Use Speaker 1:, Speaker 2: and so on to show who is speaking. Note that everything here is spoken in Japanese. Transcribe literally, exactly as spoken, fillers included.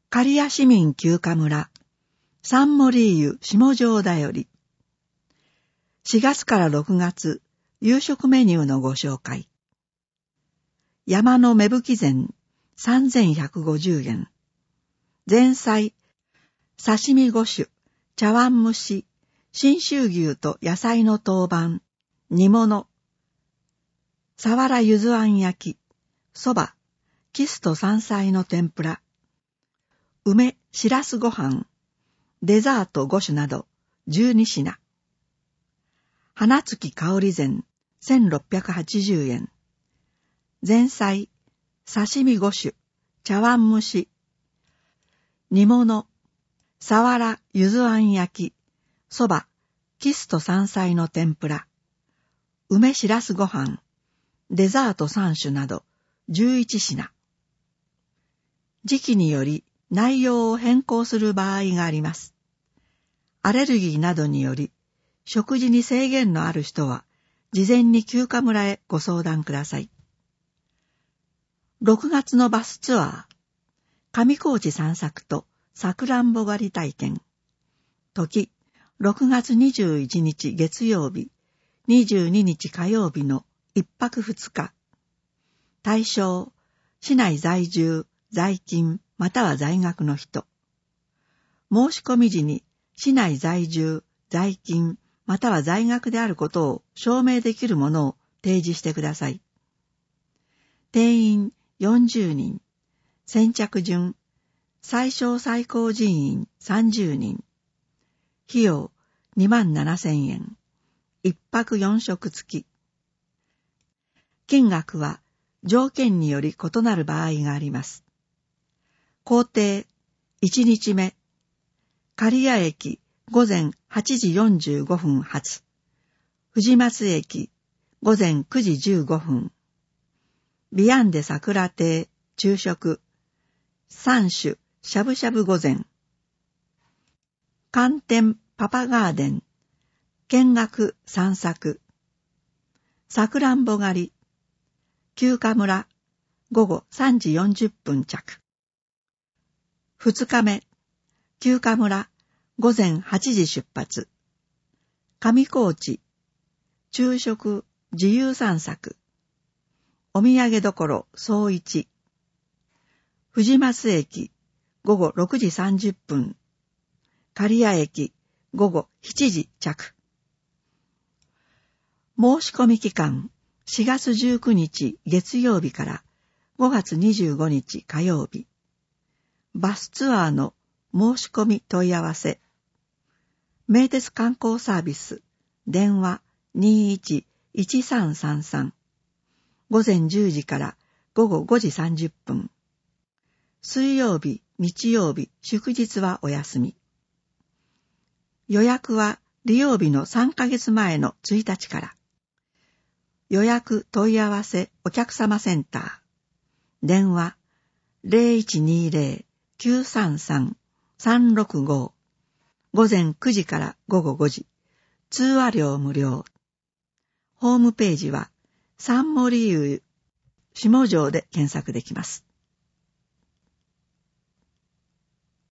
Speaker 1: 刈谷市民休暇村、サンモリーユ下城だより。しがつからろくがつ、夕食メニューのご紹介。山の芽吹き膳、さんぜんひゃくごじゅうえん。前菜、刺身ご種、茶碗蒸し、信州牛と野菜の当番、煮物、さわらゆずあん焼き、そば、キスと山菜の天ぷら、梅、しらすご飯、デザートご種などじゅうにひな。花月香り膳、せんろっぴゃくはちじゅうえん。前菜、刺身ご種、茶碗蒸し、煮物、さわらゆずあん焼き、そば、キスと山菜の天ぷら、梅しらすご飯、デザートさん種などじゅういちひな。時期により内容を変更する場合があります。アレルギーなどにより食事に制限のある人は事前に休暇村へご相談ください。ろくがつのバスツアー、上高地散策とさくらんぼ狩り体験。時、ろくがつにじゅういちにち月曜日、にじゅうににち火曜日のいっぱくふつか。対象、市内在住、在勤または在学の人。申し込み時に市内在住、在勤または在学であることを証明できるものを提示してください。定員よんじゅうにん、先着順、最小最高人員さんじゅうにん。費用にまんななせんえん。一泊四食付き。金額は条件により異なる場合があります。行程いちにちめ、刈谷駅ごぜんはちじよんじゅうごふん発、藤松駅ごぜんくじじゅうごふん、ビアンデ桜亭昼食、三種しゃぶしゃぶ御膳、寒天パパガーデン、見学散策、さくらんぼ狩り、休暇村、ごごさんじよんじゅっぷん着。二日目、休暇村、ごぜんはちじ出発。上高地、昼食自由散策。お土産処総一。藤松駅、ごごろくじさんじゅっぷん。刈谷駅、ごごしちじ着。申し込み期間、しがつじゅうくにち月曜日からごがつにじゅうごにち火曜日。バスツアーの申し込み問い合わせ。名鉄観光サービス、電話 にいちいちさんさんさん。ごぜんじゅうじからごごごじさんじゅっぷん。水曜日、日曜日、祝日はお休み。予約は利用日のさんかげつまえのついたちから。予約問い合わせお客様センター。電話 ゼロいちにゼロ きゅうさんさん さんろくご。ごぜんくじからごごごじ。通話料無料。ホームページはサンモリーユ下城で検索できます。